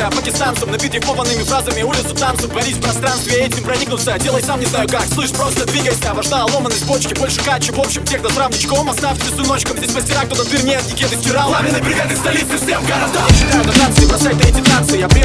дистанция пакистанцам, набит рифмованными фразами улицу танцев. Борись в пространстве, этим проникнуться. Делай сам, не знаю как, слышь, просто двигайся. Важна ломаность бочки, больше качи. В общем, тех сравничком, оставьте сыночком. Здесь мастера, кто-то дыр нет, никеты стирал. Пламенный бригады столицы всем городам. Я читаю нотации, бросать на эти танцы. Я